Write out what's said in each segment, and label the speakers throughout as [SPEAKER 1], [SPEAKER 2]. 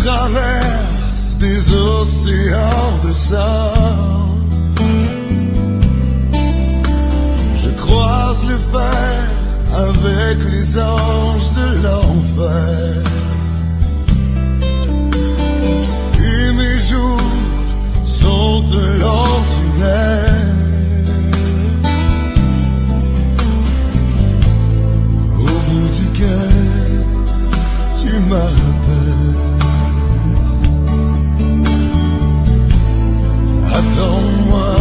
[SPEAKER 1] traverse des océans de sang. Je croise le fer avec les anges de l'enfer. Et mes jours sont un long tunnel. Au bout duquel tu m'appelles. Attends-moi,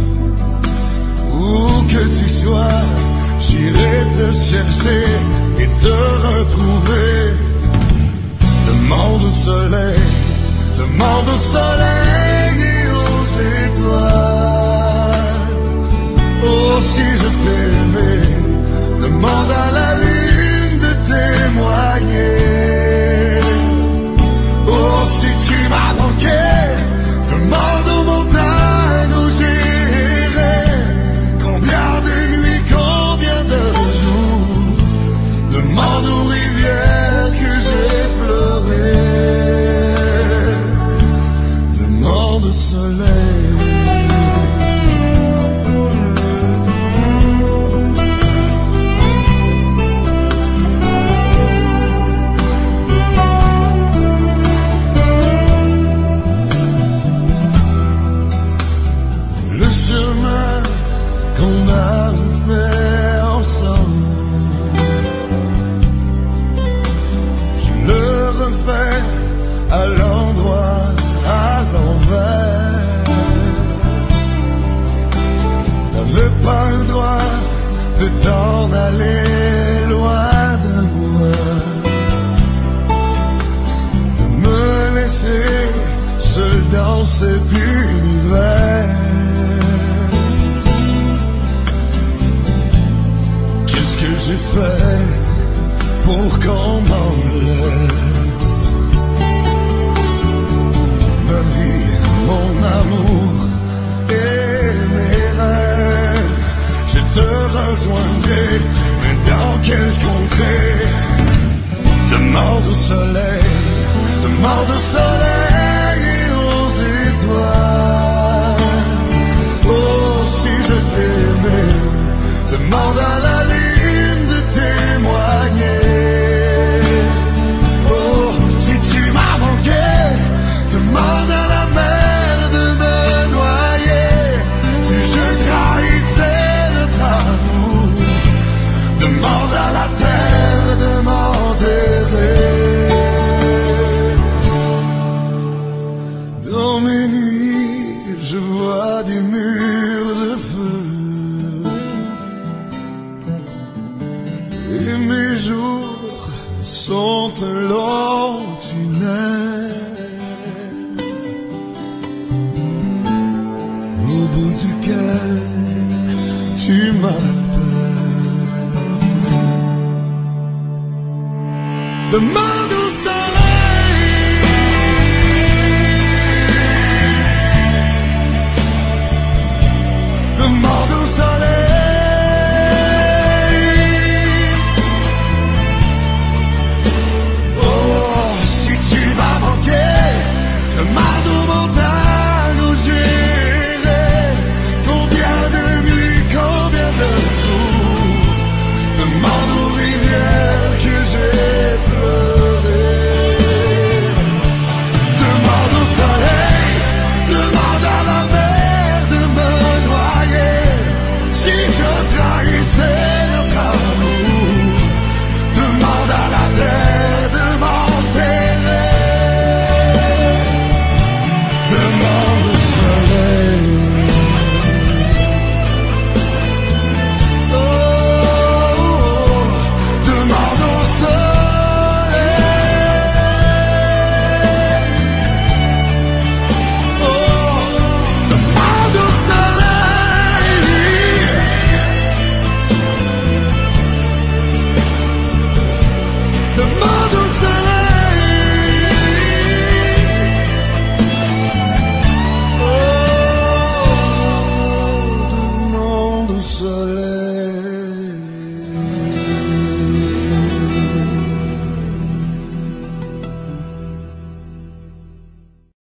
[SPEAKER 1] où que tu sois, j'irai te chercher et te retrouver. Demande au soleil, demande au soleil et aux étoiles. Oh, si je t'aimais, demande à la lune de témoigner. Oh, si tu m'as manqué, demande aux montagnes où j'irai. Combien de nuits, combien de jours, demande aux rivières que j'ai pleuré. Demande au soleil. Le chemin qu'on a fait ensemble, je le refais à l'endroit, à l'envers. T'avais pas le droit de t'en aller loin de moi, de me laisser seul dans cet univers. Qu'est-ce que j'ai fait pour qu'on m'enlève ma vie, mon amour et mes rêves? Je te rejoindrai, mais dans quelle contrée? Demande au soleil, demande au soleil et aux étoiles. Oh, si je t'aimais, demande à la lune de témoigner. Oh, si tu m'as manqué, demande à la mer de me noyer. Si je trahissais notre amour, demande à la terre de m'enterrer. Dans mes nuits, je vois des murs de feu. Et mes jours sont un long tunnel, au bout duquel tu m'appelles. Demande